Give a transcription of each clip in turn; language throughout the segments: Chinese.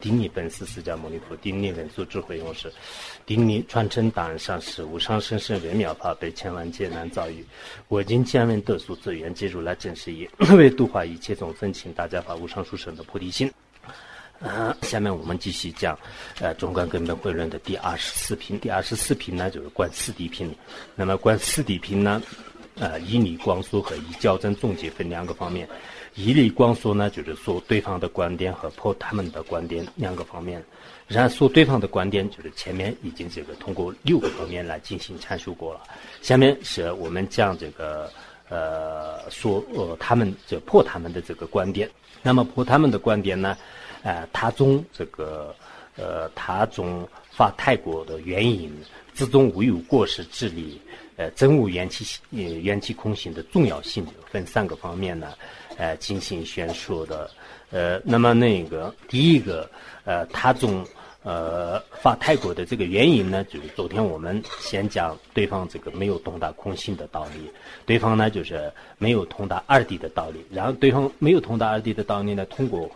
顶礼本师释迦牟尼佛，顶礼文殊智慧勇士，顶礼传承档案上师，无上甚深微妙法，被千万劫难遭遇。我今见闻得殊资源，皆如来真实义，为度化一切众生，请大家发无上殊胜的菩提心。下面我们继续讲中观根本慧论的第24品。第24品呢就是观四谛品。那么观四谛品呢以理光说和以校正总结分两个方面。以理光说呢就是说对方的观点和破他们的观点两个方面。然后说对方的观点就是前面已经这个通过6个方面来进行阐述过了。下面是我们讲这个说他们这破他们的这个观点。那么破他们的观点呢他中这个他中发泰国的原因，自中无有过失之理，真无缘起空性的重要性，分3个方面呢进行宣说的。那么那个第一个他中发泰国的这个原因呢，就是昨天我们先讲对方这个没有通达空性的道理，对方呢就是没有通达二谛的道理，然后对方没有通达二谛的道理呢，通过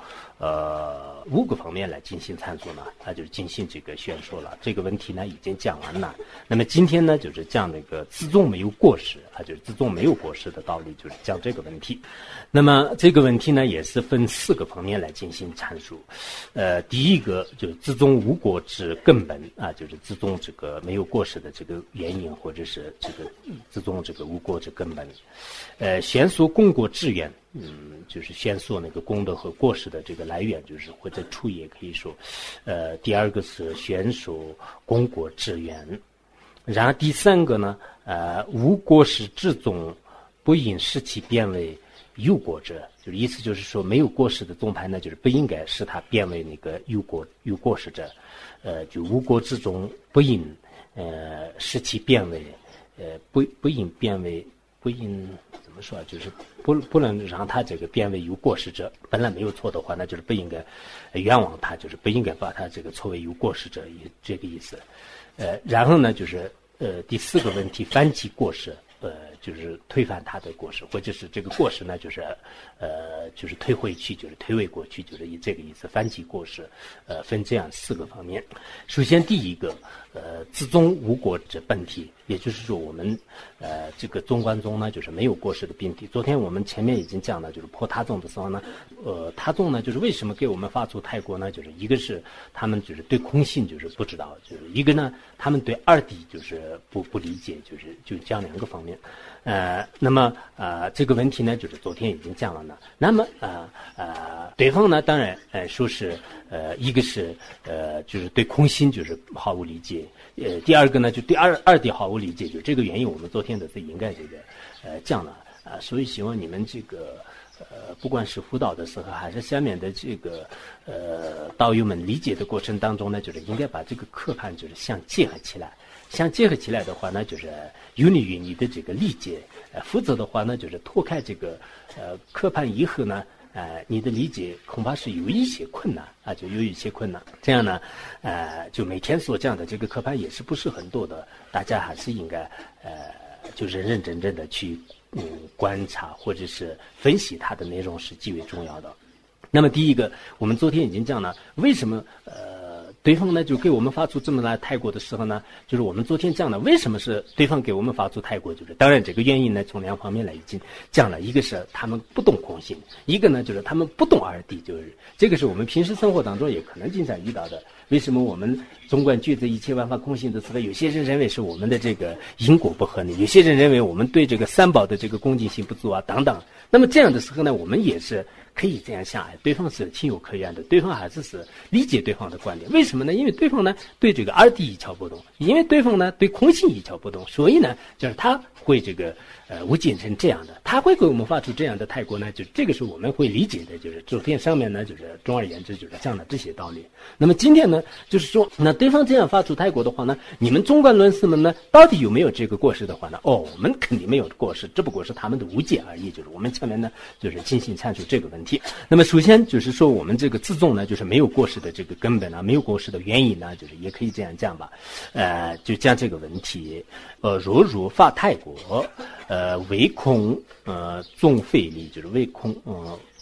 5个方面来进行阐述呢，他就是进行这个宣说了。这个问题呢已经讲完了。那么今天呢就是讲那个自重没有过失，就是自重没有过失的道理，就是讲这个问题。那么这个问题呢也是分4个方面来进行阐述。第一个就是自重无过之根本就是自重这个没有过失的这个原因，或者是这个自重这个无过之根本。宣说功过志愿，就是宣说那个功德和过失的这个来源，就是或者处也可以说。第二个是宣说功过志愿。然后第3个呢无过失之宗不应使其变为有过者，就是意思就是说没有过失的宗派呢，就是不应该使它变为那个有过失者。就无过之中不应使其变为不应变为不应怎么说就是不能让他这个变为有过失者。本来没有错的话，那就是不应该冤枉他，就是不应该把他这个错为有过失者，这个意思。然后呢就是第4个问题，反其过失，就是推翻他的过失，或者是这个过失呢就是推回去，就是推诿过去，就是以这个意思，反其过失。分这样4个方面。首先第一个自宗无过之本体，也就是说我们这个中观中呢就是没有过失的本体。昨天我们前面已经讲了，就是破他宗的时候呢他宗呢就是为什么给我们发出泰国呢，就是一个是他们就是对空性就是不知道，就是一个呢他们对二谛就是不理解，就讲2个方面。那么这个问题呢就是昨天已经讲了呢。那么对方呢当然说是一个是就是对空性就是毫无理解，第二个呢就对二谛毫无理解，就这个原因我们昨天的是应该这个讲了所以希望你们这个不管是辅导的时候还是下面的这个道友们理解的过程当中呢，就是应该把这个课盘就是相结合起来。相结合起来的话呢，就是有利于你的这个理解。否则的话呢，就是脱开这个课盘以后呢，你的理解恐怕是有一些困难就有一些困难。这样呢，就每天所讲的这个课盘也是不是很多的，大家还是应该就认认真真的去观察或者是分析它的内容是极为重要的。那么第一个，我们昨天已经讲了，为什么对方呢就给我们发出这么来泰国的时候呢，就是我们昨天讲了为什么是对方给我们发出泰国，就是当然这个原因呢从2方面来已经讲了，一个是他们不懂空性，一个呢就是他们不懂二谛，就是这个是我们平时生活当中也可能经常遇到的。为什么我们纵观觉知一切万法空性的时候，有些人认为是我们的这个因果不合理，有些人认为我们对这个三宝的这个恭敬心不足等等。那么这样的时候呢，我们也是可以这样想，对方是情有可原的，对方还是理解对方的观点。为什么呢？因为对方呢对这个二谛一窍不懂，因为对方呢对空性一窍不懂，所以呢就是他会这个无尽成这样的，他会给我们发出这样的泰国呢，就这个是我们会理解的。就是昨天上面呢就是总而言之就是讲了这些道理。那么今天呢就是说，那对方这样发出泰国的话呢，你们中观论师们呢到底有没有这个过失的话呢？我们肯定没有过失，只不过是他们的无解而已。就是我们前面呢就是进行阐述这个问题。那么首先就是说我们这个自重呢就是没有过失的这个根本没有过失的原因呢，就是也可以这样讲吧。就讲这个问题。若如发泰国唯空纵非理，就是唯空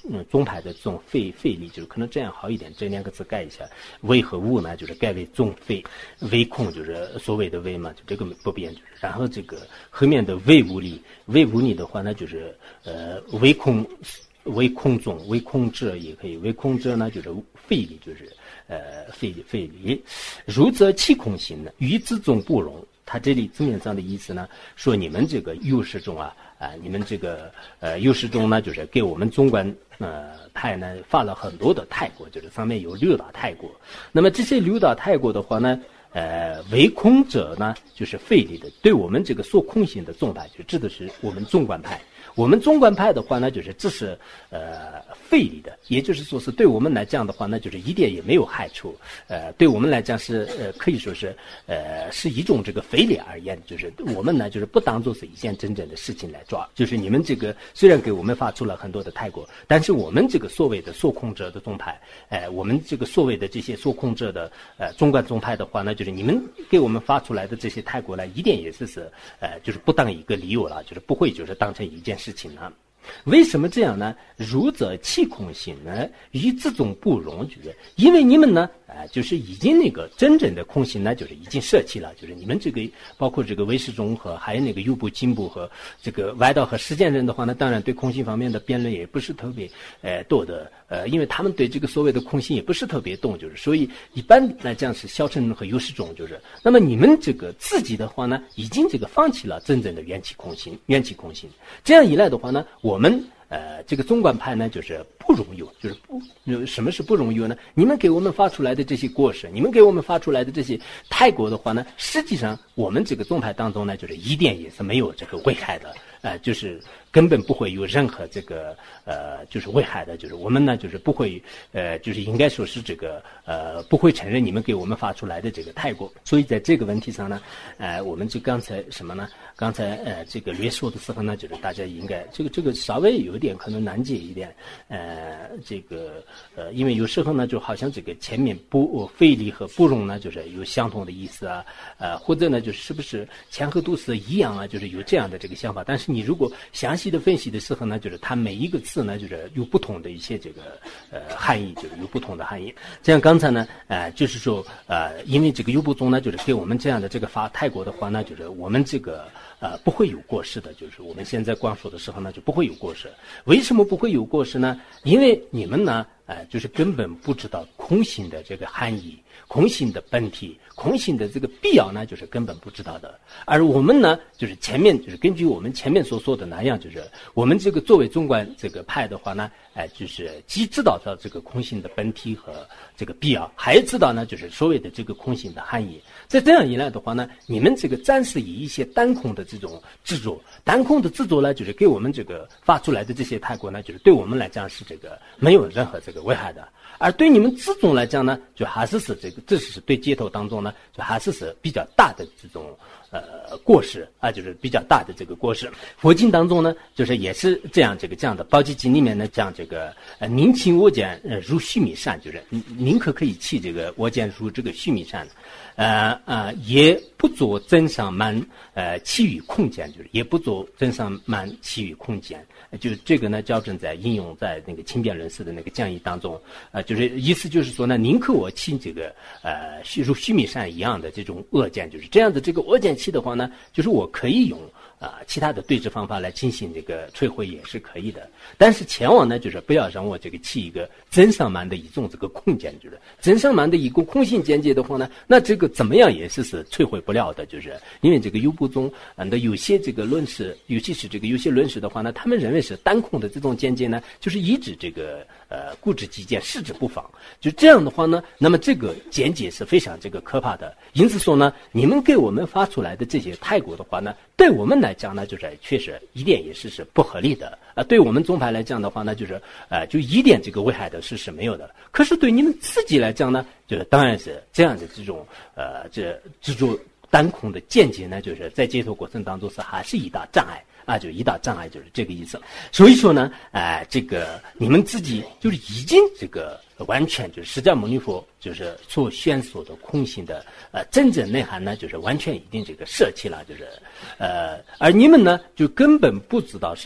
宗派的这种费力，就是可能这样好一点，这两个字改一下，为和物呢就是改为宗费，为空就是所谓的为嘛，就这个不变，就是然后这个后面的为物理的话呢就是为空宗，为空者也可以，为空者呢就是费力，就是费力，如则弃空心呢，于自宗不容。他这里字面上的意思呢，说你们这个幼师中你们这个幼师中呢，就是给我们中观派呢发了很多的泰国，就是上面有6大泰国。那么这些6大泰国的话呢，为空者呢就是费力的，对我们这个说空性的宗派，就指的是我们中观派。我们中观派的话呢，就是这是费力的，也就是说是对我们来讲的话呢，就是一点也没有害处。对我们来讲是可以说是是一种这个非礼而言，就是我们呢就是不当做是一件真正的事情来抓。就是你们这个虽然给我们发出了很多的泰国，但是我们这个所谓的说空者的宗派，我们这个所谓的这些说空者的中观宗派的话呢，就是你们给我们发出来的这些泰国呢，一点也是就是不当一个理由了，就是不会就是当成一件事情呢。为什么这样呢？如则弃空心呢，于这种不容，就是因为你们呢，就是已经那个真正的空心呢，就是已经舍弃了，就是你们这个包括这个唯识中和还有那个右部进步和这个外道和实践人的话呢，当然对空性方面的辩论也不是特别多的，因为他们对这个所谓的空性也不是特别懂，就是所以一般来讲是小乘和优势中，就是那么你们这个自己的话呢，已经这个放弃了真正的缘起空性，这样一来的话呢，我们这个中观派呢，就是不容有，就是什么是不容有呢？你们给我们发出来的这些过失，你们给我们发出来的这些泰国的话呢，实际上我们这个宗派当中呢，就是一点也是没有这个危害的，就是根本不会有任何这个就是危害的，就是我们呢就是不会就是应该说是这个不会承认你们给我们发出来的这个泰国。所以在这个问题上呢，我们就刚才什么呢？刚才这个略说的时候呢，就是大家应该这个稍微有一点可能难解一点，这个因为有时候呢就好像这个前面费力和不容呢就是有相同的意思或者呢就是不是前后都是一样就是有这样的这个想法，但是你如果详细的分析的时候呢，就是它每一个字呢就是有不同的一些这个含义，就是有不同的含义。这样刚才呢就是说因为这个优部宗呢就是给我们这样的这个发泰国的话呢，就是我们这个不会有过失的，就是我们现在光说的时候呢就不会有过失。为什么不会有过失呢？因为你们呢就是根本不知道空性的这个含义，空性的本体，空性的这个必要呢就是根本不知道的。而我们呢就是前面就是根据我们前面所说的那样，就是我们这个作为中观这个派的话呢，就是既知道这个空性的本体和这个必要，还知道呢就是所谓的这个空性的含义。在这样一来的话呢，你们这个暂时以一些单空的这种执着，单空的执着呢，就是给我们这个发出来的这些泰国呢，就是对我们来讲是这个没有任何这个危害的。而对你们自宗来讲呢，就还是这个，这是对街头当中呢，就还是比较大的这种过失就是比较大的这个过失。佛经当中呢，就是也是这样的。《宝积经》里面呢，讲这个宁弃我见如须弥山，就是宁可以弃这个我见如这个须弥山。也不做真上慢其余空间，就是也不做真上慢其余空间。就这个呢，校正在应用在那个轻便论释的那个讲义当中，就是意思就是说呢，宁可我弃这个如须弥山一样的这种恶见，就是这样的这个恶见弃的话呢，就是我可以用其他的对治方法来进行这个摧毁也是可以的，但是前往呢，就是不要让我这个起一个真上蛮的一种这个空间，就是真上蛮的一个空性见解的话呢，那这个怎么样也是摧毁不了的，就是因为这个优部宗的有些这个论释，尤其是这个有些论释的话呢，他们认为是单空的这种见解呢，就是一指这个固执己见，视之不妨，就这样的话呢，那么这个见解是非常这个可怕的。因此说呢，你们给我们发出来的这些泰国的话呢，对我们来讲呢，就是确实一点也是不合理的对我们宗派来讲的话呢，就是就一点这个危害的是没有的。可是对你们自己来讲呢，就是当然是这样的这种这种单空的见解呢，就是在解脱过程当中还是一大障碍就一大障碍，就是这个意思。所以说呢，这个你们自己就是已经这个完全就是释迦牟尼佛就是所宣说的空性的真正内涵呢，就是完全已经这个舍弃了，就是而你们呢就根本不知道什么呢，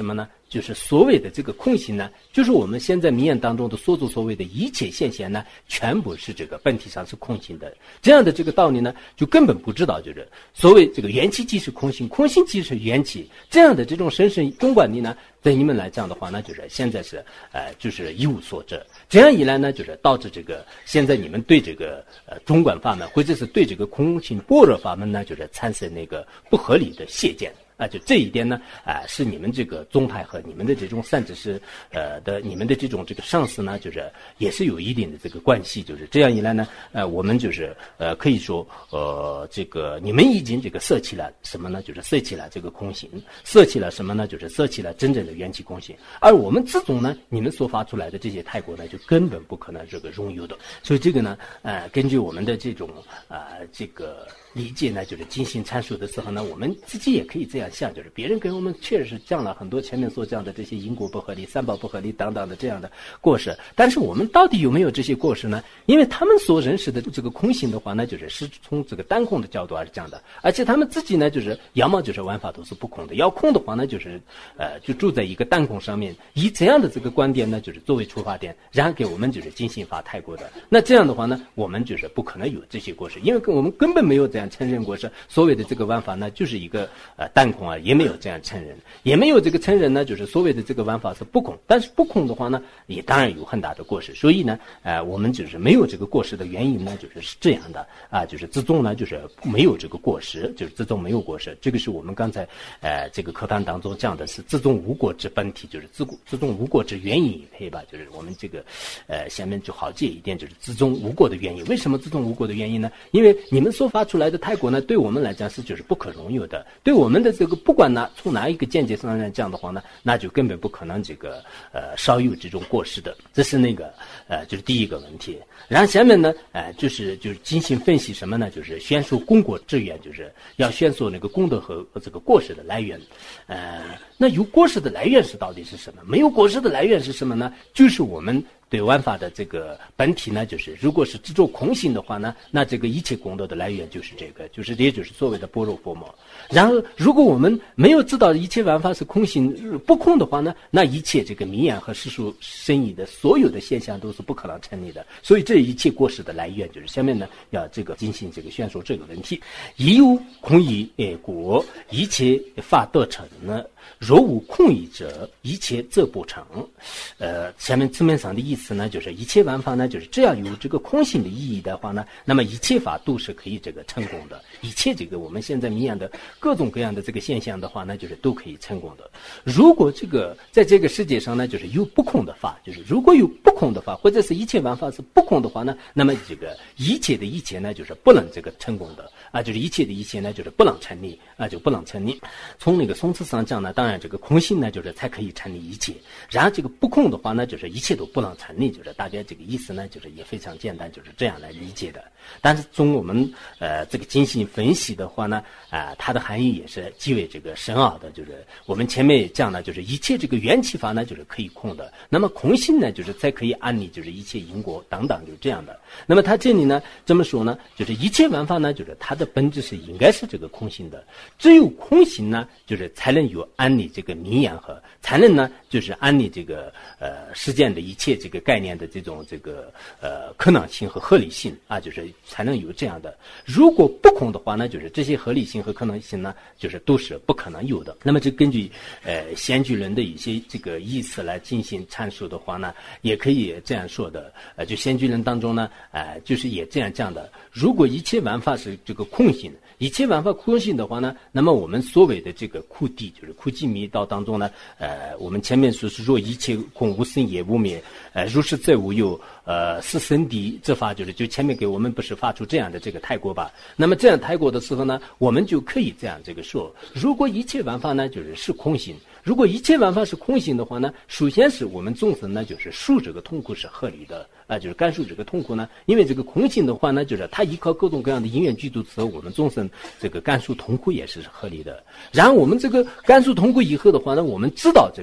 就是所谓的这个空性呢，就是我们现在名言当中的所谓的一切现象呢，全部是这个本体上是空性的。这样的这个道理呢，就根本不知道就是所谓这个元气即是空性，空性即是元气，这样的这种神圣中观力呢，对你们来讲的话呢，就是现在是就是一无所知。这样一来呢，就是导致这个现在你们对这个中观法门或者是对这个空性般若法门呢，就是产生那个不合理的谢见。就这一点呢，是你们这个宗派和你们的这种善知识，你们的这种这个上司呢，就是也是有一定的这个关系。就是这样一来呢，我们就是可以说，这个你们已经这个舍弃了什么呢？就是舍弃了这个空性，舍弃了什么呢？就是舍弃了真正的元气空性。而我们自宗呢，你们所发出来的这些泰国呢，就根本不可能这个拥有的。所以这个呢，根据我们的这种这个理解呢，就是进行阐述的时候呢，我们自己也可以这样想，就是别人给我们确实讲了很多前面所讲的这些因果不合理、三宝不合理等等的这样的过失，但是我们到底有没有这些过失呢？因为他们所认识的这个空性的话呢，就是从这个单空的角度而讲的，而且他们自己呢，就是要么就是万法都是不空的，要空的话呢，就是就住在一个单空上面，以这样的这个观点呢，就是作为出发点，然后给我们就是进行发泰国的。那这样的话呢，我们就是不可能有这些过失，因为我们根本没有这样承认过失。所谓的这个万法呢，就是一个单空啊，也没有这样承认，也没有这个承认呢，就是所谓的这个万法是不空。但是不空的话呢，也当然有很大的过失。所以呢，我们就是没有这个过失的原因呢，就是这样的就是自宗呢，就是没有这个过失，就是自宗没有过失。这个是我们刚才这个课堂当中讲的是自宗无过之本体，就是自宗无过之原因，可以吧？就是我们这个下面就好解一点，就是自宗无过的原因。为什么自宗无过的原因呢？因为你们所发出来的泰国呢，对我们来讲是就是不可容有的，对我们的这个不管从哪一个见解上来讲的话呢，那就根本不可能这个少有这种过失的。这是那个就是第一个问题。然后下面呢就是进行分析什么呢？就是宣说功果之源，就是要宣说那个功德和这个过失的来源。那有过失的来源是到底是什么？没有过失的来源是什么呢？就是我们对万法的这个本体呢，就是如果是执着空性的话呢，那这个一切功德的来源就是这个，也就是所谓的般若佛魔。然后如果我们没有知道一切万法是空性不空的话呢，那一切这个名言和世俗生意的所有的现象都是不可能成立的。所以这一切过失的来源就是下面呢要这个进行这个宣说这个问题。一无空义果，一切法得成呢，若无空义者，一切则不成。下面字面上的意思呢，就是一切万法呢，就是只要有这个空性的意义的话呢，那么一切法都是可以这个成功的。一切这个我们现在明眼的各种各样的这个现象的话呢，就是都可以成功的。如果这个在这个世界上呢，就是有不空的法，就是如果有不空的法，或者是一切万法是不空的话呢，那么这个一切的一切呢，就是不能这个成功的就是一切的一切呢，就是不能成立就不能成立。从那个宋词上讲呢，当然这个空性呢，就是才可以成立一切。然后这个不空的话呢，就是一切都不能成立，就是大概这个意思呢，就是也非常简单，就是这样来理解的。但是从我们这个进行分析的话呢，它的含义也是极为这个深奥的。就是我们前面也讲了，就是一切这个缘起法呢，就是可以空的。那么空性呢，就是才可以安立，就是一切因果等等，就这样的。那么它这里呢，这么说呢，就是一切万法呢，就是它的本质是应该是这个空性的。只有空性呢，就是才能有安立这个名言和，才能呢，就是安立这个世间的一切这个概念的这种这个可能性和合理性就是才能有这样的。如果不空的话呢，就是这些合理性和可能性呢，就是都是不可能有的。那么就根据先居论的一些这个意思来进行阐述的话呢，也可以这样说的。就先居论当中呢，就是也这样讲的。如果一切万法是这个空性，一切万法空性的话呢，那么我们所谓的这个苦谛，就是苦寂密道当中呢，我们前面说是若一切空无生也无灭，如是则无有，是生谛这法，就前面给我们不是发出这样的这个泰国吧？那么这样泰国的时候呢，我们就可以这样这个说：如果一切万法呢，是空性。如果一切万法是空性的话呢，首先是我们众生呢，就是受这个痛苦是合理的就是感受这个痛苦呢，因为这个空性的话呢，就是它依靠各种各样的因缘具足之后，我们众生这个感受痛苦也是合理的。然后我们这个感受痛苦以后的话呢，我们知道这个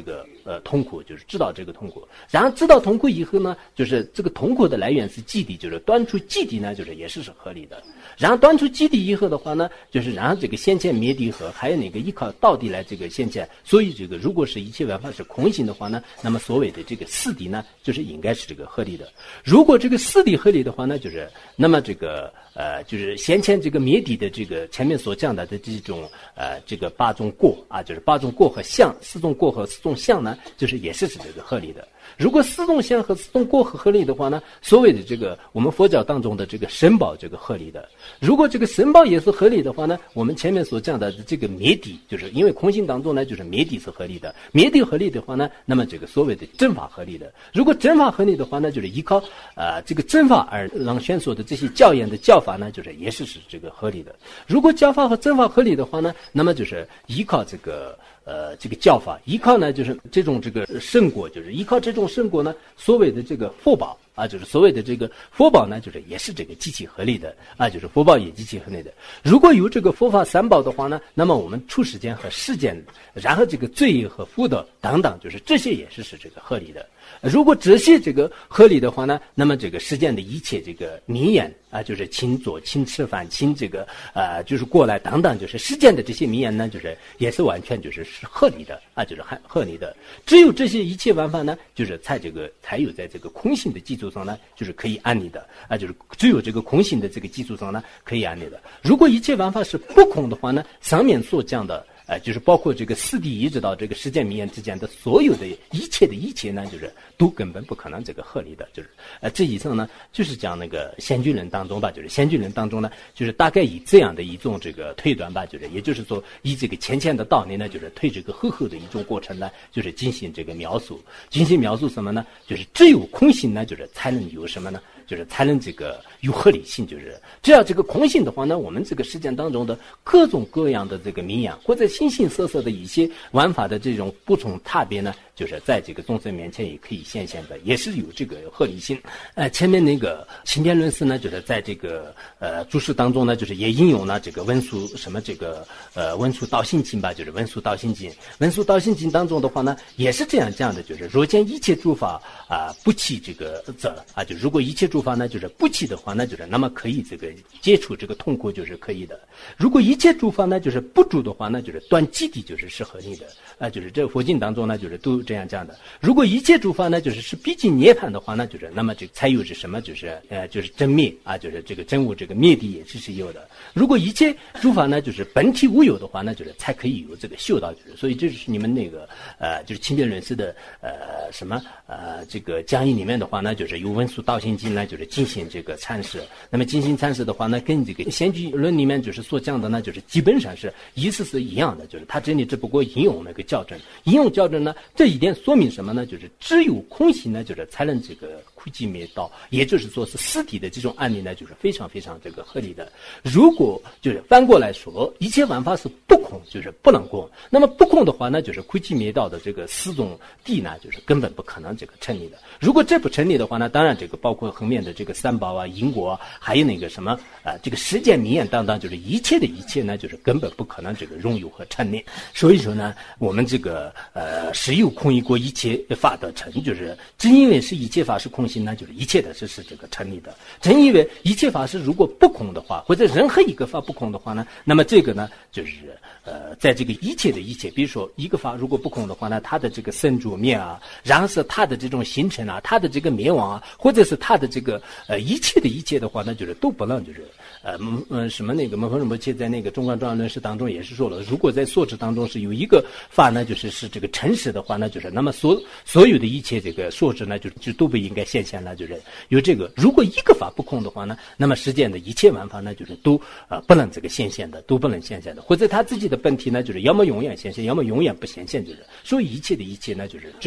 痛苦，就是知道这个痛苦。然后知道痛苦以后呢，就是这个痛苦的来源是基底，就是端出基底呢，就是也是合理的。然后端出基底以后的话呢，就是然后这个现前灭地和还有那个依靠道地来这个现前。所以这个如果是一切万法是空性的话呢，那么所谓的这个四谛呢，就是应该是这个合理的。如果这个四谛合理的话呢，就是那么这个就是先前这个灭地的这个前面所讲的这种这个八种过啊，就是八种过和相，四种过和四种相呢，就是也是这个合理的。如果四种相和四种过合理的话呢，所谓的这个我们佛教当中的这个身宝这个合理的。如果这个身宝也是合理的话呢，我们前面所讲的这个灭地，就是因为空性当中呢，就是灭地是合理的。灭地合理的话呢，那么这个所谓的真法合理的。如果真法合理的话呢，就是依靠这个真法而让宣说的这些教言的教法呢，就是也是这个合理的。如果教法和真法合理的话呢，那么就是依靠这个教法，依靠呢就是这种这个圣果，就是依靠这种圣果呢，所谓的这个佛宝啊，就是所谓的这个佛宝呢，就是也是这个极其合理的啊，就是佛宝也极其合理的。如果有这个佛法三宝的话呢，那么我们出世间和世间，然后这个罪业和福德等等，就是这些也是这个合理的。如果这些这个合理的话呢，那么这个世间的一切这个名言啊，就是请坐、请吃饭、请这个就是过来等等，就是世间的这些名言呢，就是也是完全就是合理的啊，就是合理的。只有这些一切万法呢，就是才有在这个空性的基础上呢，就是可以安立的啊，就是只有这个空性的这个基础上呢，可以安立的。如果一切万法是不空的话呢，上面所讲的。就是包括这个四谛一直到这个世间名言之间的所有的一切呢，就是都根本不可能这个合理的。就是这以上呢，就是讲那个先居论当中吧，就是先居论当中呢，就是大概以这样的一种这个推断吧，就是也就是说以这个浅的道理呢，就是推这个厚厚的一种过程呢，就是进行这个描述什么呢？就是只有空性呢，就是才能有什么呢？就是才能这个有合理性，就是只要这个空性的话呢，我们这个实践当中的各种各样的这个名言或者形形色色的一些玩法的这种不同差别呢，就是在这个众生面前也可以显现的，也是有这个合理性。前面那个清辩论师呢，就是在这个注释当中呢，就是也引用了这个文殊什么这个文殊道心经吧，就是文殊道心经当中的话呢，也是这样讲的，就是若见一切诸法不弃这个者啊，就如果一切诸法呢就是不弃的话呢，就是那么可以这个接触这个痛苦就是可以的。如果一切诸法呢就是不住的话呢，就是断基底就是合理的啊，就是这佛经当中呢就是都这样讲的。如果一切诸法呢就是逼近涅槃的话呢，就是那么这才有是什么，就是就是真灭啊，就是这个真无这个灭地也是有的。如果一切诸法呢就是本体无有的话呢，就是才可以有这个修道，就是所以这是你们那个就是清辩论师的什么这个讲义里面的话呢，就是有文殊道心经呢，就是进行这个阐释。那么进行阐释的话呢，跟这个先居论里面就是所讲的呢，就是基本上是意思是一样的，就是他这里只不过引用那个校正，呢，这一点说明什么呢？就是只有空性呢，就是才能这个枯寂灭道，也就是说是四谛的这种案例呢，就是非常非常这个合理的。如果就是反过来说，一切万法是不空，就是不能空，那么不空的话呢，就是枯寂灭道的这个四种谛呢，就是根本不可能这个成立的。如果这不成立的话呢，当然这个包括后面的这个三宝啊、因果啊，还有那个什么这个世间名言等等，就是一切的一切呢，就是根本不可能这个拥有和成立。所以说呢，我们这个实有空一过一切法得成，就是正因为是一切法是空性呢，就是一切的是这个成立的。正因为一切法是如果不空的话，或者任何一个法不空的话呢，那么这个呢就是在这个一切的一切，比如说一个法如果不空的话呢，它的这个生住灭啊，然后是它的这种形成啊，它的这个灭亡啊，或者是它的这个一切的一切的话呢，就是都不能就是什么那个摩诃仁波切在那个中观庄严论释当中也是说了，如果在所知当中是有一个法呢，是这个诚实的话呢，就是那么所有的一切这个所知呢，就都不应该现现了，就是有这个。如果一个法不空的话呢，那么世间的一切万法呢，就是都不能这个现现的，都不能现现的，或者他自己的本体呢，就是要么永远现现，要么永远不现现，就是所以一切的一切呢，就是只有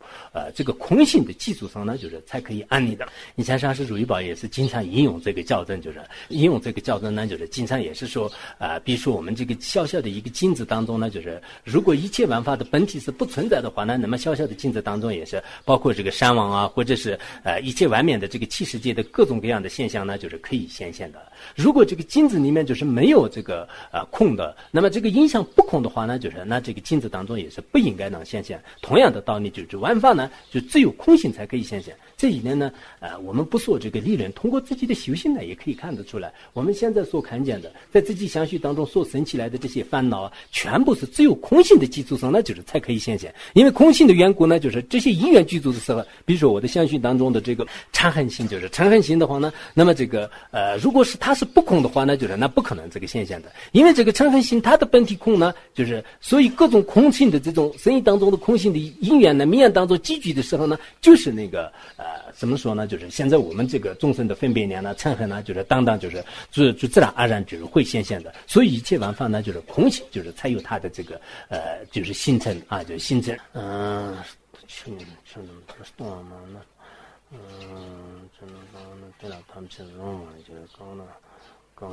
这个空性的基础上呢，就是才可以安利的。以前上师主义宝也是经常引用这个教证，就是引用这个教证呢，就是经常也是说比如说我们这个小小的一个镜子当中呢，就是如果一切万法的本体是不存在的话呢，那么小小的镜子当中也是包括这个山王啊，或者是一切外面的这个气世界的各种各样的现象呢，就是可以显现的。如果这个镜子里面就是没有这个空的，那么这个影像不空的话呢，就是那这个镜子当中也是不应该能显现。同样的道理，就是万法呢，就只有空性才可以显现。这一点呢，我们不说这个理论，通过自己的修行呢，也可以看得出来。我们现在所看见的，在自己相续当中所生起来的这些烦恼啊，全部是只有空性的基础上，那就是才可以显现。因为空性的缘故呢，就是这些因缘具足的时候，比如说我的相续当中的这个嗔恨心，就是嗔恨心的话呢，那么这个如果是它是不空的话呢，就是那不可能这个现象的。因为这个嗔恨心它的本体空呢，就是所以各种空性的这种生意当中的空性的因缘呢，名缘当中积聚的时候呢，就是那个怎么说呢？就是现在我们这个众生的分别念呢、嗔恨呢，就是当就是就自然而然就是会显现的。所以一切万法呢，就是空性，就是才有它的这个就是形成啊，就是形成去年去年动了嘛那真的对了，他们其实弄嘛，就是刚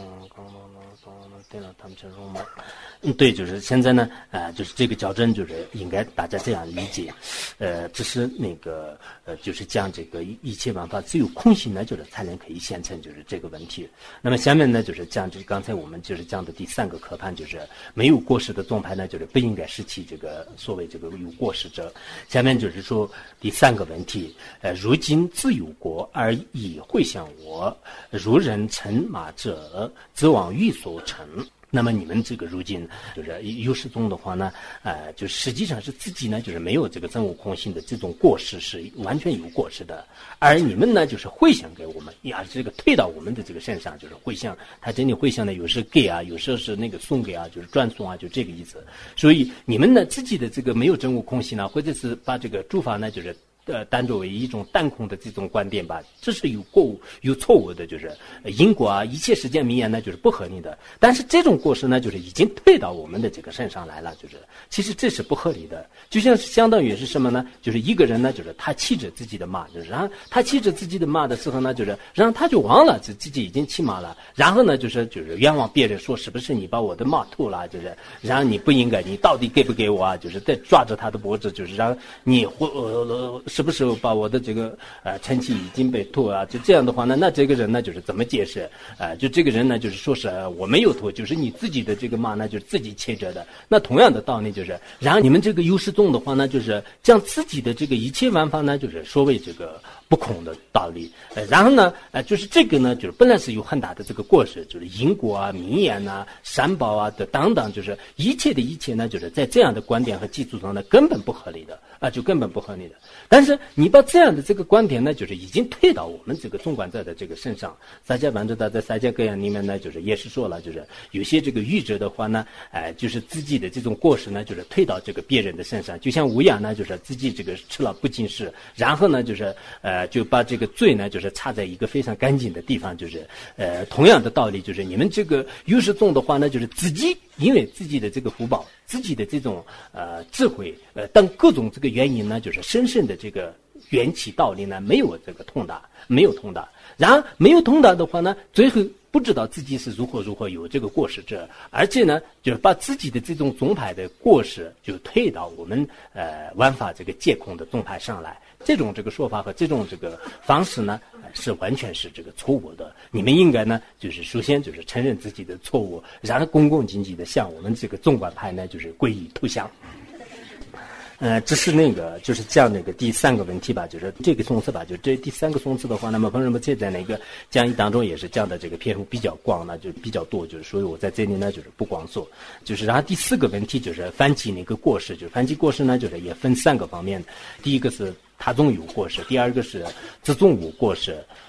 对了，他们其实弄嘛。对，就是现在呢，就是这个矫正，就是应该大家这样理解，只是那个就是讲这个一切万法只有空性呢，就是才能可以显成就是这个问题。那么下面呢，就是讲这刚才我们就是讲的第三个科判，就是没有过失的宗派呢，就是不应该失去这个所谓这个有过失者。下面就是说第三个问题，如今自有国而以会向我，如人乘马者，则往欲所乘。那么你们这个如今就是有失宗的话呢，就实际上是自己呢就是没有这个真我空性的这种过失，是完全有过失的。而你们呢就是回向给我们，呀，这个推到我们的这个身上，就是回向。他真的回向呢，有时给啊，有时候是那个送给啊，就是转送啊，就这个意思。所以你们呢自己的这个没有真我空性呢，或者是把这个诸法呢就是当作为一种单空的这种观点吧，这是有错误的，就是因果啊，一切世间名言呢，就是不合理的。但是这种过失呢，就是已经退到我们的这个身上来了，就是其实这是不合理的。就像是相当于是什么呢？就是一个人呢，就是他骑着自己的马，就是然后他骑着自己的马的时候呢，就是然后他就忘了自己已经骑马了，然后呢，就是冤枉别人说是不是你把我的马偷了，就是然后你不应该，你到底给不给我啊？就是在抓着他的脖子，就是让你是不是把我的这个陈气已经被吐啊？就这样的话呢，那这个人呢就是怎么解释？就这个人呢就是说是我没有吐，就是你自己的这个马呢就是自己切着的。那同样的道理就是，然后你们这个有失宗的话呢，就是将自己的这个一切万法呢，就是说为这个不空的道理。然后呢，就是这个呢，就是本来是有很大的这个过失，就是因果啊、名言啊、善报啊的等等，就是一切的一切呢，就是在这样的观点和基础上呢，根本不合理的就根本不合理的。但是你把这样的这个观点呢，就是已经推到我们这个纵观者的这个身上。大家反正在三界各样里面呢，就是也是说了，就是有些这个愚者的话呢，就是自己的这种过失呢，就是推到这个别人的身上。就像乌鸦呢，就是自己这个吃了不净食，然后呢，就是就把这个罪呢，就是插在一个非常干净的地方。就是同样的道理，就是你们这个有失宗的话呢，就是自己因为自己的这个福报，自己的这种智慧，等各种这个原因呢，就是深深的这个缘起道理呢，没有这个通达，没有通达。然后没有通达的话呢，最后不知道自己是如何有这个过失者，而且呢，就是把自己的这种宗派的过失就推到我们玩法这个借空的宗派上来。这种这个说法和这种这个方式呢，是完全是这个错误的。你们应该呢，就是首先就是承认自己的错误，然后恭恭敬敬的向我们这个纵观派呢，就是皈依投降。这是那个就是讲那个第三个问题吧，就是这个颂词吧，就这第三个颂词的话，那么朋友们在那个讲义当中也是讲的这个篇幅比较广呢，就比较多，就是所以我在这里呢就是不光说，就是然后第四个问题就是反击那个过失，就是反击过失呢就是也分三个方面，第一个是他中有过失，第二个是自中无过失，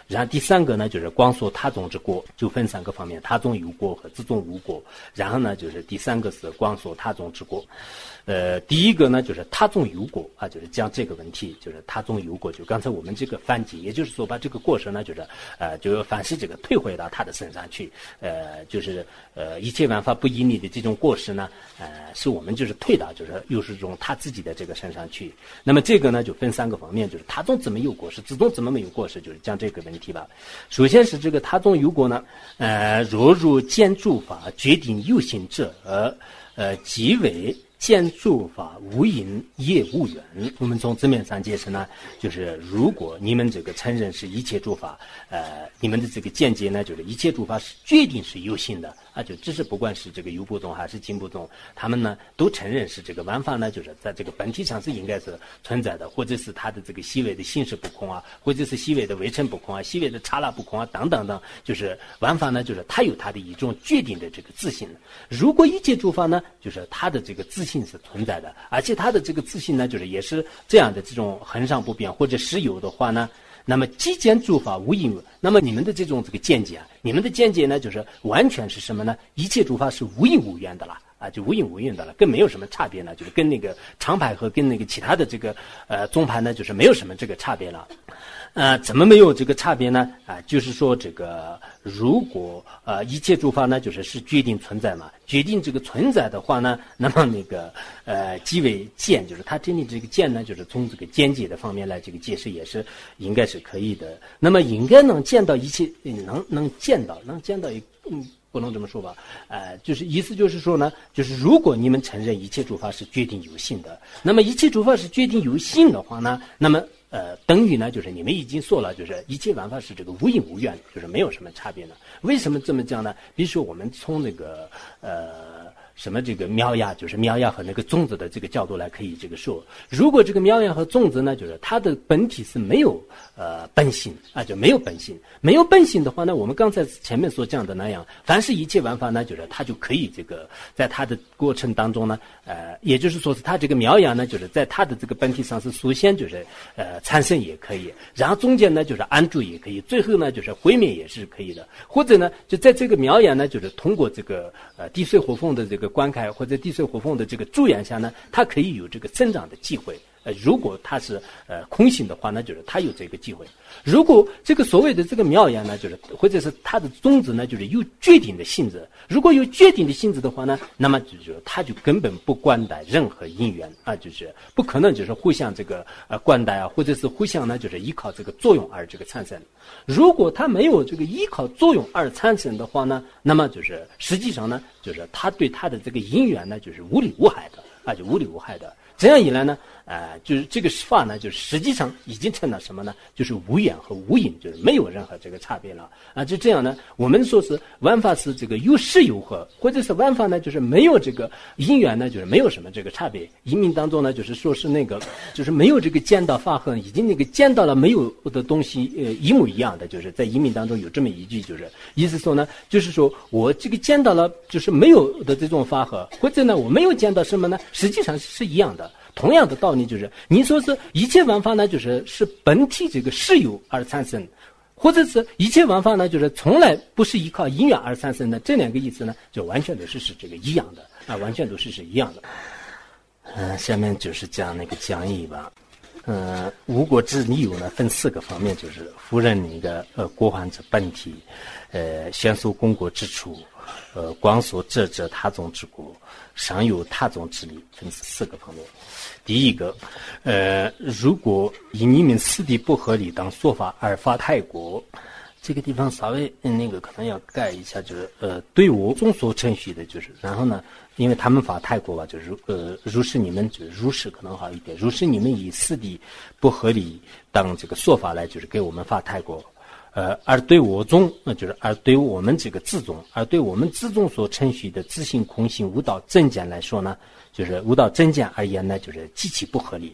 然后第三个呢就是光说他宗之过，就分三个方面，他宗有过和自宗无过。然后呢就是第三个是光说他宗之过。第一个呢就是他宗有过啊，就是讲这个问题，就是他宗有过，就刚才我们这个翻解，也就是说把这个过失呢就是就凡是这个退回到他的身上去，就是一切万法不依逆的这种过失呢，是我们就是退到就是又是从他自己的这个身上去。那么这个呢就分三个方面，就是他宗怎么有过失，自宗怎么没有过失，就是讲这个问题吧。首先是这个他宗有过呢，若入见诸法决定有形者，即为见诸法无因也无缘。我们从字面上解释呢，就是如果你们这个承认是一切诸法，你们的这个见解呢，就是一切诸法是决定是有形的啊，就只是不管是这个有部宗还是经部宗，他们呢都承认是这个万法呢，就是在这个本体上是应该是存在的，或者是它的这个细微的形式不空啊，或者是细微的微尘不空啊，细微的刹那不空啊，等等等，就是万法呢，就是它有它的一种决定的这个自性。如果一切诸法呢，就是它的这个自性是存在的，而且它的这个自性呢，就是也是这样的这种恒常不变或者实有的话呢，那么即见诸法无因，那么你们的这种这个见解啊，你们的见解呢，就是完全是什么呢？一切诸法是无因无缘的了啊，就无因无缘的了，跟没有什么差别呢，就是跟那个常派和跟那个其他的这个宗派呢，就是没有什么这个差别了。怎么没有这个差别呢？就是说这个如果一切诸法呢，就是决定存在嘛，决定这个存在的话呢，那么那个即为见，就是他真的这个见呢，就是从这个见解的方面来这个解释也是应该是可以的。那么应该能见到一切，能见到一不能这么说吧，就是意思就是说呢，就是如果你们承认一切诸法是决定有性的，那么一切诸法是决定有性的话呢，那么等于呢，就是你们已经说了，就是一切万法是这个无因无缘，就是没有什么差别呢。为什么这么讲呢？比如说我们从那个什么这个苗芽，就是苗芽和那个种子的这个角度来可以这个说，如果这个苗芽和种子呢，就是它的本体是没有本性啊，就没有本性。没有本性的话呢，我们刚才前面所讲的那样，凡是一切万法呢，就是它就可以这个在它的过程当中呢，也就是说是它这个苗芽呢，就是在它的这个本体上是首先就是产生也可以，然后中间呢就是安住也可以，最后呢就是毁灭也是可以的，或者呢就在这个苗芽呢，就是通过这个地水火风的这个灌溉或者地水火风的这个助养下呢，它可以有这个增长的机会。如果它是空性的话，那就是它有这个机会。如果这个所谓的这个苗芽呢，就是或者是它的种子呢，就是有决定的性质。如果有决定的性质的话呢，那么就是它就根本不关待任何因缘啊，就是不可能就是互相这个关待啊，或者是互相呢就是依靠这个作用而这个产生。如果它没有这个依靠作用而产生的话呢，那么就是实际上呢，就是它对它的这个因缘呢，就是无利无害的啊，就无利无害的。这样一来呢，就是这个法呢，就是实际上已经成了什么呢？就是无缘和无因，就是没有任何这个差别了啊。就这样呢，我们说是万法是这个有是有合，或者是万法呢，就是没有这个因缘呢，就是没有什么这个差别。因明当中呢，就是说是那个，就是没有这个见到法和已经那个见到了没有的东西，一模一样的。就是在因明当中有这么一句，就是意思说呢，就是说我这个见到了就是没有的这种法和，或者呢我没有见到什么呢，实际上是一样的。同样的道理就是，你说是一切万法呢，就是本体这个是有而产生，或者是一切万法呢，就是从来不是依靠因缘而产生的，这两个意思呢，就完全都是这个一样的啊，完全都是一样的。下面就是讲那个讲义吧。无果之理由呢，分4个方面，就是否认那个国患之本体，宣说功果之处，光说这者他宗之果，尚有他宗之理，分4个方面。第一个，如果以你们四谛不合理当说法而发泰国，这个地方稍微那个可能要改一下，就是对我众所承许的，就是然后呢，因为他们发泰国吧，就是如是你们就是如是可能好一点，如是你们以四谛不合理当这个说法来，就是给我们发泰国。而对我宗，就是而对我们这个自宗，而对我们自宗所承许的自性空性无道真见来说呢，就是无道真见而言呢，就是极其不合理。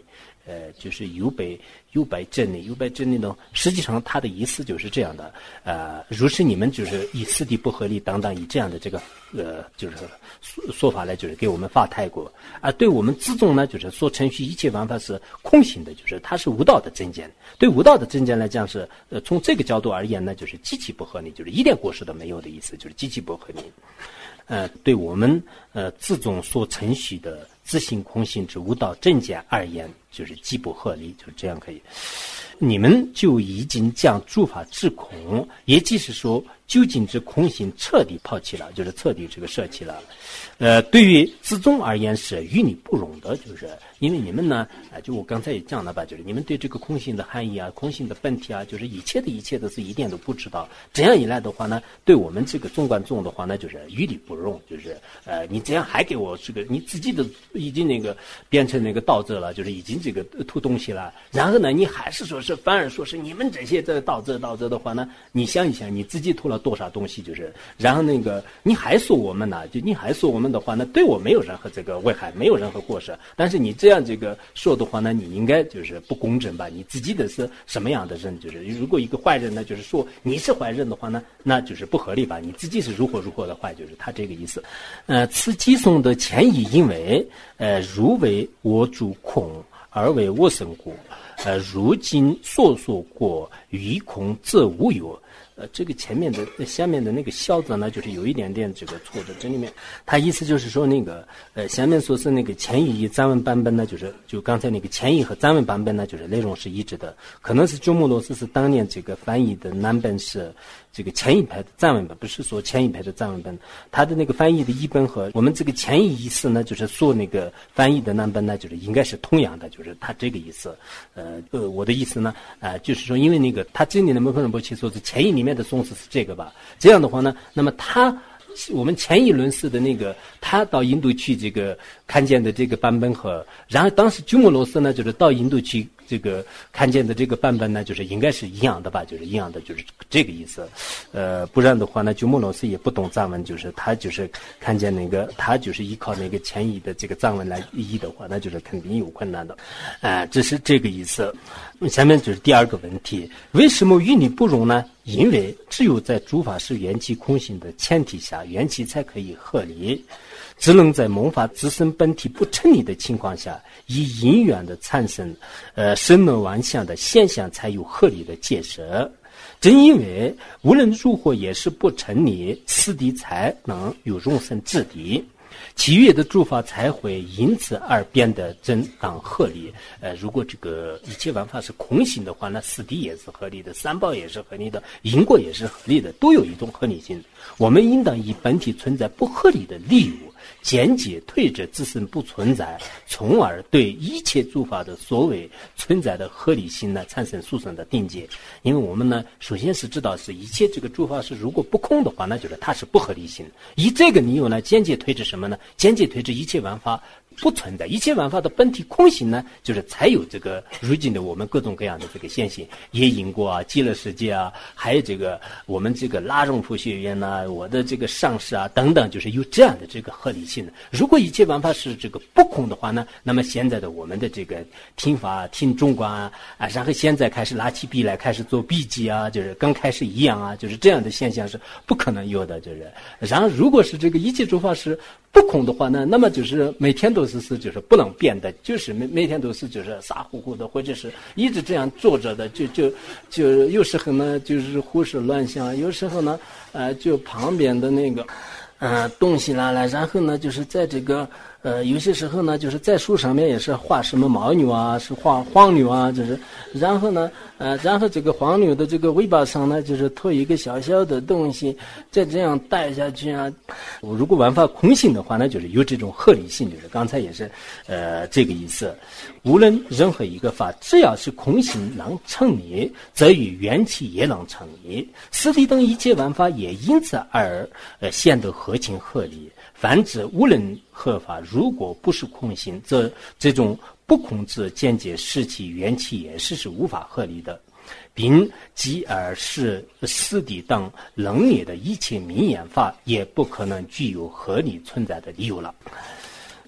就是有百真理，有百真理呢，实际上它的意思就是这样的，如是你们就是以四谛不合理等等，以这样的这个就是说法来就是给我们发泰国啊，对我们自宗呢，就是所承许一切万法是空性的，就是它是无道的真见。对无道的真见来讲是，从这个角度而言呢，就是极其不合理，就是一点过失都没有的意思，就是极其不合理。对我们自宗所承许的自性空性之无道正见而言，就是极不合理，就是这样可以。你们就已经将诸法至空，也即是说究竟之空性彻底抛弃了，就是彻底这个舍弃了。对于自宗而言是与你不容的，就是因为你们呢，就我刚才也讲了吧，就是你们对这个空性的含义啊、空性的本体啊，就是一切的是一点都不知道。这样一来的话呢，对我们这个纵观众的话呢，就是与理不容，就是你这样还给我这个你自己的已经那个变成那个道者了，就是已经这个吐东西了，然后呢，你还是说是反而说是你们这些这道者的话呢，你想一想你自己吐了多少东西，就是然后那个你还说我们呢，就你还说我们的话呢，对我没有任何这个危害，没有任何过失，但是你这样这个说的话呢，你应该就是不公正吧？你自己的是什么样的人？就是如果一个坏人呢，就是说你是坏人的话呢，那就是不合理吧？你自己是如何的坏，就是他这个意思。此偈颂的前意因为如为我主空，而为我生故，如今所过于空则无有。这个下面的那个小字呢，就是有一点点这个错的。这里面他意思就是说那个下面说是那个前译藏文版本呢，就刚才那个前译和藏文版本呢，就是内容是一致的。可能是鸠摩罗什是当年这个翻译的南本是这个前一派的藏文本，不是说前一派的藏文本，他的那个翻译的译本和我们这个前译意思呢，就是说那个翻译的南本呢，就是应该是同样的，就是他这个意思。我的意思呢，就是说因为那个他这里的摩诃仁波切说是前译里面的颂词是这个吧，这样的话呢，那么我们前一轮式的那个他到印度去这个看见的这个版本和，然后当时鸠摩罗什呢，就是到印度去这个看见的这个版本呢，就是应该是一样的吧，就是一样的，就是这个意思。不然的话呢，鸠摩罗什也不懂藏文，就是他就是看见那个他就是依靠那个前译的这个藏文来译的话，那就是肯定有困难的。这是这个意思。下面就是第二个问题，为什么与你不容呢？因为只有在诸法是缘起空性的前提下，缘起才可以合理，只能在蒙法自身本体不成立的情况下，以因缘的产生生门万象的现象才有合理的解释。正因为无论如何也是不成立，四谛才能有容身之谛，其余的诸法才会因此而变得正当合理。如果这个一切万法是空性的话，那四谛也是合理的，三宝也是合理的，因果也是合理的，都有一种合理性。我们应当以本体存在不合理的理由，间接推着自身不存在，从而对一切诸法的所谓存在的合理性呢产生殊胜的定解。因为我们呢，首先是知道是一切这个诸法是如果不空的话，那就是它是不合理性。以这个理由呢，间接推着什么呢？间接推着一切万法不存在，一切万法的本体空性呢，就是才有这个如今的我们各种各样的这个现象，业因果啊、极乐世界啊，还有这个我们这个拉荣普学院呐、我的这个上师啊等等，就是有这样的这个合理性的。如果一切万法是这个不空的话呢，那么现在的我们的这个听法、听中观啊，然后现在开始拿起笔来开始做笔记啊，就是跟开始一样啊，就是这样的现象是不可能有的，就是。然后如果是这个一切诸法是不空的话呢，那么就是每天都是就是不能变的，就是每天都是就是傻乎乎的，或者是一直这样坐着的，就有时候呢就是胡思乱想，有时候呢就旁边的那个东西拿来，然后呢就是在这个有些时候呢就是在树上面也是画什么牦牛啊，是画黄牛啊，就是然后呢然后这个黄牛的这个尾巴上呢就是拖一个小小的东西，再这样带下去啊。如果万法空性的话呢，就是有这种合理性，就是刚才也是这个意思。无论任何一个法，只要是空性能成立，则与缘起也能成立，四谛等一切万法也因此而显得合情合理。凡指无论何法，如果不是空性，则这种不空之间接实起缘起也是无法合理的，并继而是四谛等冷冽的一切名言法也不可能具有合理存在的理由了。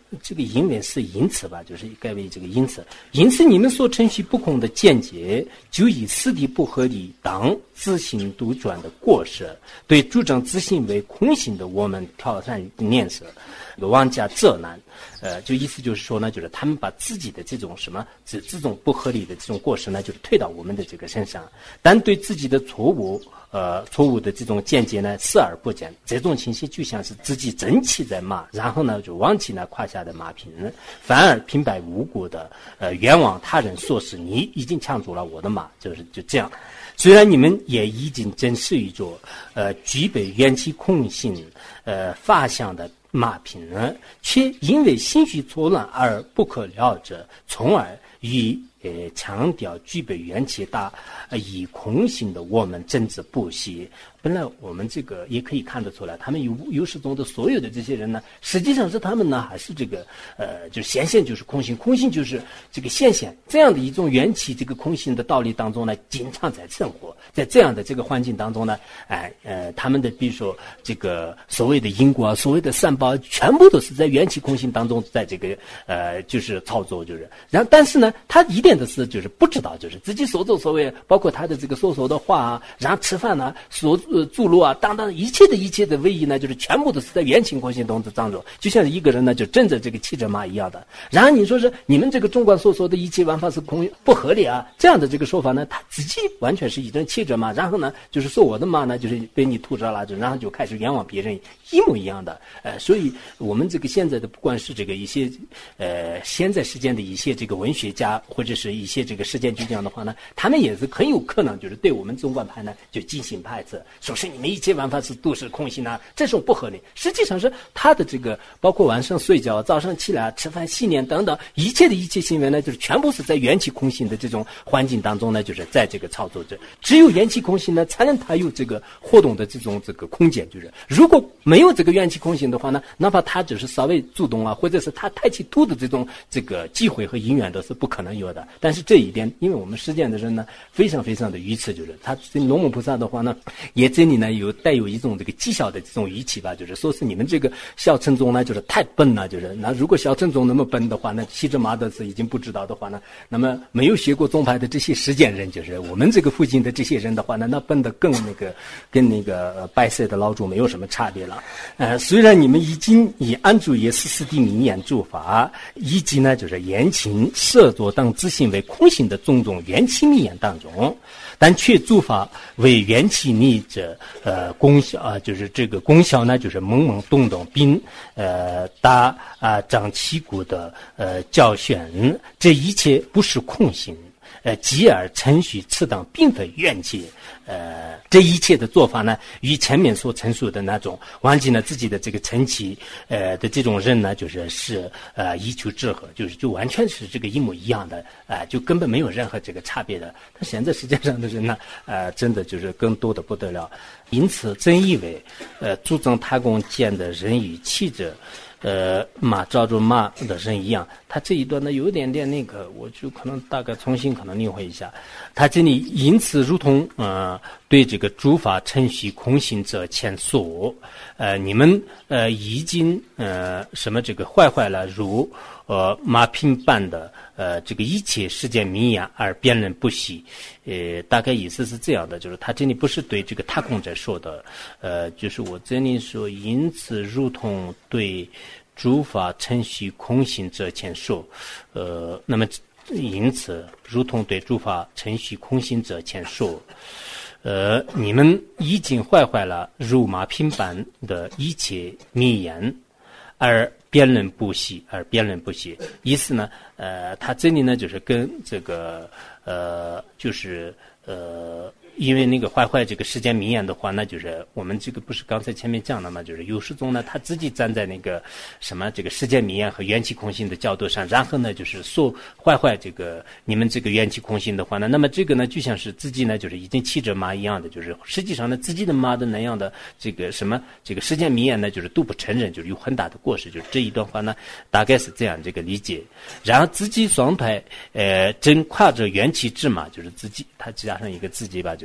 这个因为是因此吧，就是改为这个因此。因此你们所承许不空的见解，就以四谛不合理当自性独转的过失，对主张自性为空性的我们挑战念色，妄加责难。就意思就是说呢，就是他们把自己的这种什么这种不合理的这种过失呢，就是推到我们的这个身上，但对自己的错误的这种见解呢视而不见，这种情形就像是自己真气在骂，然后呢就忘记了胯下的马匹，反而平白无故的冤枉他人说是你已经抢走了我的马，就这样。虽然你们也已经真实于着具备缘起空性法相的马匹呢，却因为心绪错乱而不可了之，从而与强调具备缘起大以空性的我们争执不息。本来我们这个也可以看得出来，他们有始终的所有的这些人呢，实际上是他们呢还是这个就显现就是空性，空性就是这个显现，这样的一种缘起这个空性的道理当中呢，经常在生活，在这样的这个环境当中呢，他们的比如说这个所谓的因果啊，所谓的善报，全部都是在缘起空性当中，在这个就是操作，就是然后但是呢，他一点的是就是不知道，就是自己所作所为，包括他的这个所说的话啊，然后吃饭啊，住路啊，等等一切的唯一呢，就是全部都是在缘起空性当中，就像一个人呢就睁着这个骑着马一样的。然后你说是你们这个中观所说的一切万法是空不合理啊，这样的这个说法呢，他自己完全是一人骑着马，然后呢就是说我的马呢就是被你吐着了，然后就开始冤枉别人，一模一样的。所以我们这个现在的不管是这个一些现在时间的一些这个文学家或者是一些这个实践军讲的话呢，他们也是很有可能就是对我们中观派呢就进行排斥，说是你们一切万法是都是空性啊，这种不合理。实际上是他的这个包括晚上睡觉、早上起来吃饭、洗脸等等一切行为呢，就是全部是在缘起空性的这种环境当中呢，就是在这个操作着。只有缘起空性呢，才能它有这个活动的这个空间。就是如果没有这个缘起空性的话呢，哪怕他只是稍微主动啊，或者是他抬起头的这个机会和因缘都是不可能有的。但是这一点，因为我们实践的人呢，非常非常的愚痴，就是他龙母菩萨的话呢，也这里呢带有一种这个讥笑的这种语气吧，就是说是你们这个小乘宗呢，就是太笨了，就是那如果小乘宗那么笨的话，那骑着马的是已经不知道的话呢，那么没有学过宗派的这些实践人，就是我们这个附近的这些人的话呢，那笨的跟那个白色的老祖没有什么差别了。虽然你们已经以安住也四谛名言诸法，以及呢就是言情摄作等自性为空性的种种缘起名言当中，但却诸法为缘起逆者功效啊，就是这个功效呢，就是懵懵懂懂并大张旗鼓的教选，这一切不是空性，继而承许此等并非缘起。这一切的做法呢，与前面所陈述的那种忘记了自己的这个晨起的这种人呢，就是一求治和，就完全是这个一模一样的，就根本没有任何这个差别的。他现在世界上的人呢，真的就是更多的不得了。因此真以为主张他共见的人与气者马照着马的人一样，他这一段呢有点点那个，我就可能大概重新可能领会一下。他这里因此如同对这个诸法承许空性者前说，你们已经什么这个坏了如马匹般的这个一切世间名言而辩论不息。大概意思是这样的，就是他这里不是对这个他空者说的，就是我这里说因此如同对诸法承许空性者前说，那么因此如同对诸法承许空性者前说，你们已经坏了如马匹般的一切名言而辩论不息，意思呢，他这里呢就是跟这个就是因为那个坏这个世间名言的话，那就是我们这个不是刚才前面讲了吗？就是有始终呢，他自己站在那个什么这个世间名言和缘起空性的角度上，然后呢就是说坏这个你们这个缘起空性的话呢，那么这个呢就像是自己呢就是已经骑着马一样的，就是实际上呢自己的马的那样的这个什么这个世间名言呢，就是都不承认，就是有很大的过失，就是这一段话呢大概是这样这个理解。然后自己双腿真跨着缘起之马，就是自己他加上一个自己吧，就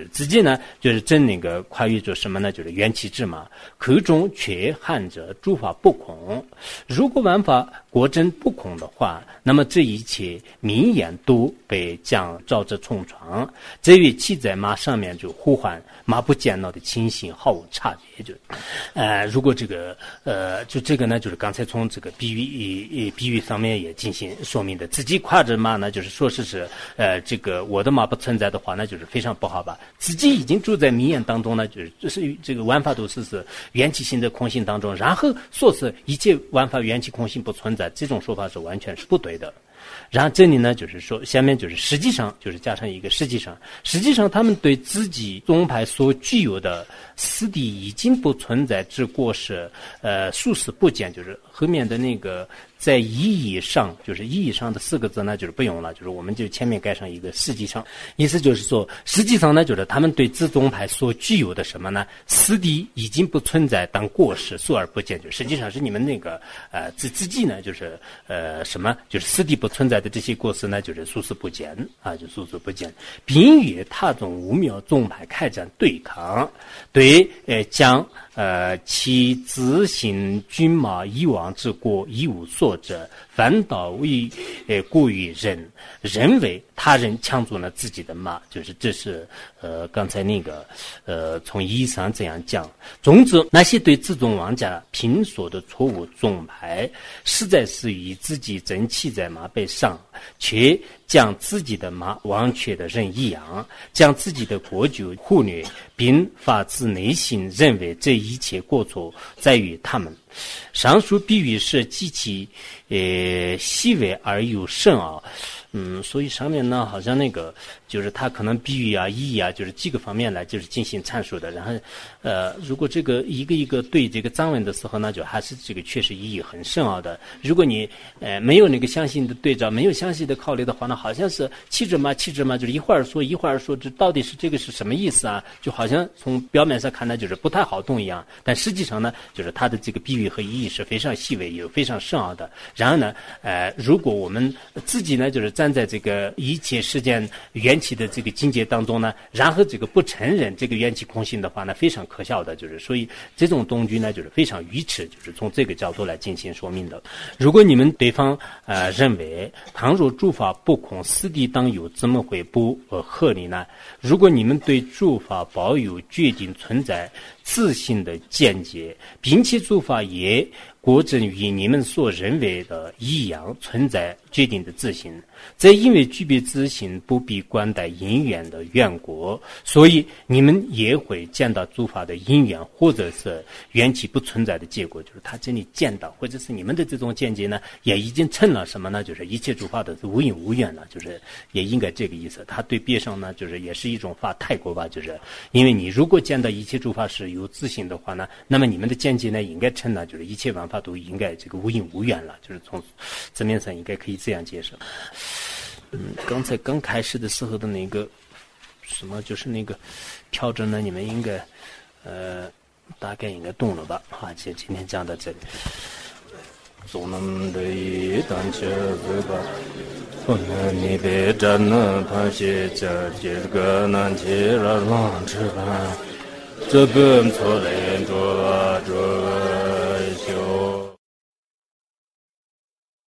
就是自己呢就是真那个跨越着什么呢？就是缘起之嘛，口中缺憾者，诸法不空。如果万法果真不空的话，那么这一切名言都被将照着冲床，这与骑在马上面就呼唤马不见到的情形毫无差别。就如果这个就这个呢，就是刚才从这个比喻上面也进行说明的。自己跨着马呢，就是说是这个我的马不存在的话，那就是非常不好吧。自己已经住在名言当中呢，就是这个万法都是缘起性的空性当中，然后说是一切万法缘起空性不存在，这种说法是完全是不对的。然后这里呢，就是说下面就是实际上就是加上一个实际上他们对自己宗派所具有的私地已经不存在之过失殊死不减，就是后面的那个在意义上，就是意义上的4个字呢就是不用了，就是我们就前面盖上一个实际上，意思就是说实际上呢就是他们对自宗派所具有的什么呢，私地已经不存在当过失疏而不见，就实际上是你们那个自己呢就是什么就是私地不存在的这些过失呢就是殊死不减啊，就殊死不减，并与他种无妙宗派开展对抗，对将其自行军马以往之过一无所者，反倒为过于认为他人抢走了自己的马，就是这是刚才那个从意义上这样讲。总之那些对自宗王家凭所的错误宗派，实在是以自己正骑在马背上，却将自己的马忘却的人一样，将自己的国酒忽略，并发自内心认为这一切过错在于他们。上述比喻是极其细微而又深奥。所以上面呢好像那个就是它可能比喻啊意义啊就是几个方面来就是进行阐述的。然后如果这个一个一个对这个藏文的时候呢，就还是这个确实意义很深奥的。如果你没有那个详细的对照，没有详细的考虑的话呢，好像是气质嘛，就是一会儿说一会儿说，这到底是这个是什么意思啊？就好像从表面上看呢就是不太好懂一样，但实际上呢就是它的这个比喻和意义是非常细微也非常深奥的。然后呢如果我们自己呢就是站在这个一切事件缘起的这个境界当中呢，然后这个不承认这个缘起空性的话呢，非常可笑的。就是所以这种东西呢就是非常愚痴，就是从这个角度来进行说明的。如果你们对方认为倘若诸法不空，四谛当有，怎么会不合理呢？如果你们对诸法抱有决定存在自性的见解，并且诸法也果真与你们所认为的一样存在决定的自性，则因为具备自性不必观待因缘的缘果，所以你们也会见到诸法的因缘或者是缘起不存在的结果。就是他这里见到或者是你们的这种见解呢，也已经成了什么呢？就是一切诸法都是无因无缘了，就是也应该这个意思。他对别上呢就是也是一种法太过吧，就是因为你如果见到一切诸法是有自性的话呢，那么你们的见解呢应该成了就是一切万法都应该这个无因无缘了，就是从字面上应该可以这样解释。刚才刚开始的时候的那个什么就是那个调整呢，你们应该大概应该懂了吧？好，今天讲到这里。总能的一单车子吧，我们你别站那怕些这几个难题了乱吃饭，这本错连着